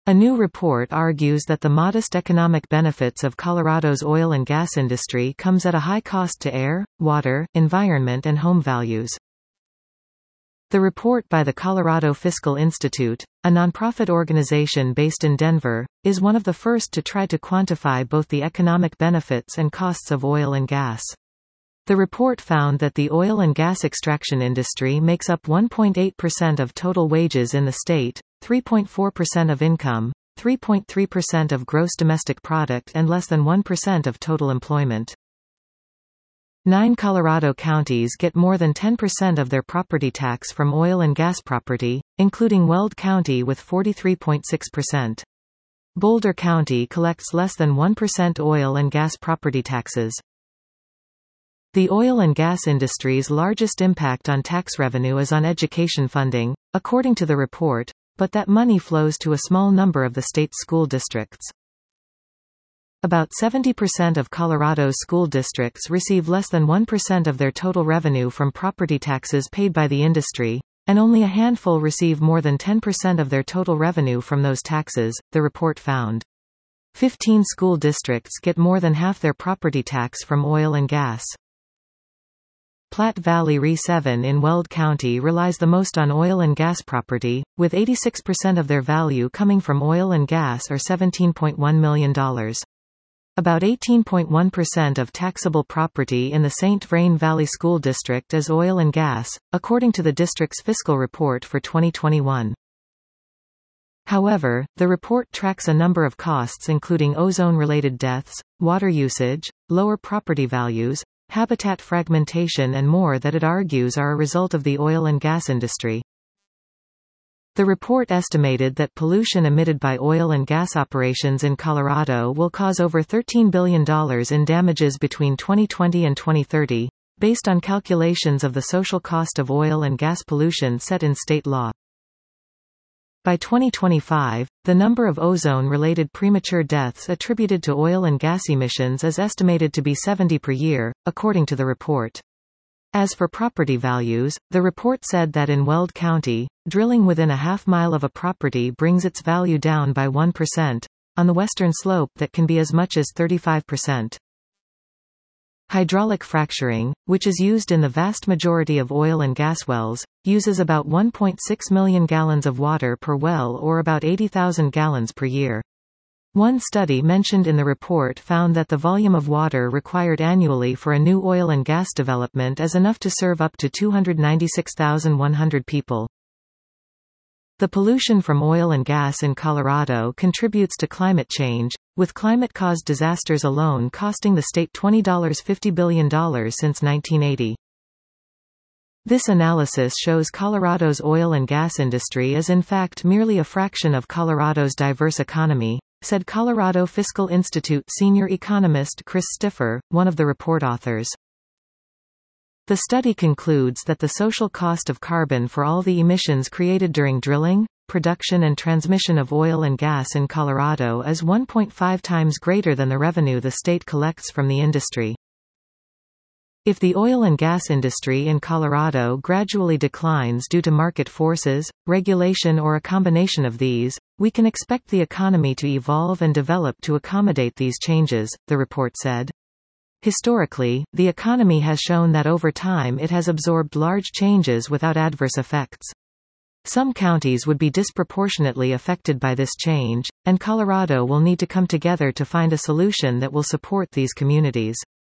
A new report argues that the modest economic benefits of Colorado's oil and gas industry comes at a high cost to air, water, environment and home values. The report by the Colorado Fiscal Institute, a nonprofit organization based in Denver, is one of the first to try to quantify both the economic benefits and costs of oil and gas. The report found that the oil and gas extraction industry makes up 1.8% of total wages in the state, 3.4% of income, 3.3% of gross domestic product and less than 1% of total employment. 9 Colorado counties get more than 10% of their property tax from oil and gas property, including Weld County with 43.6%. Boulder County collects less than 1% oil and gas property taxes. The oil and gas industry's largest impact on tax revenue is on education funding, according to the report, but that money flows to a small number of the state's school districts. About 70% of Colorado's school districts receive less than 1% of their total revenue from property taxes paid by the industry, and only a handful receive more than 10% of their total revenue from those taxes, the report found. 15 school districts get more than half their property tax from oil and gas. Platte Valley RE 7 in Weld County relies the most on oil and gas property, with 86% of their value coming from oil and gas or $17.1 million. About 18.1% of taxable property in the St. Vrain Valley School District is oil and gas, according to the district's fiscal report for 2021. However, the report tracks a number of costs including ozone-related deaths, water usage, lower property values, habitat fragmentation and more that it argues are a result of the oil and gas industry. The report estimated that pollution emitted by oil and gas operations in Colorado will cause over $13 billion in damages between 2020 and 2030, based on calculations of the social cost of oil and gas pollution set in state law. By 2025, the number of ozone-related premature deaths attributed to oil and gas emissions is estimated to be 70 per year, according to the report. As for property values, the report said that in Weld County, drilling within a half-mile of a property brings its value down by 1%, on the western slope that can be as much as 35%. Hydraulic fracturing, which is used in the vast majority of oil and gas wells, uses about 1.6 million gallons of water per well or about 80,000 gallons per year. One study mentioned in the report found that the volume of water required annually for a new oil and gas development is enough to serve up to 296,100 people. The pollution from oil and gas in Colorado contributes to climate change, with climate-caused disasters alone costing the state $50 billion since 1980. This analysis shows Colorado's oil and gas industry is in fact merely a fraction of Colorado's diverse economy, said Colorado Fiscal Institute senior economist Chris Stiffer, one of the report authors. The study concludes that the social cost of carbon for all the emissions created during drilling, production and transmission of oil and gas in Colorado is 1.5 times greater than the revenue the state collects from the industry. If the oil and gas industry in Colorado gradually declines due to market forces, regulation or a combination of these, we can expect the economy to evolve and develop to accommodate these changes, the report said. Historically, the economy has shown that over time it has absorbed large changes without adverse effects. Some counties would be disproportionately affected by this change, and Colorado will need to come together to find a solution that will support these communities.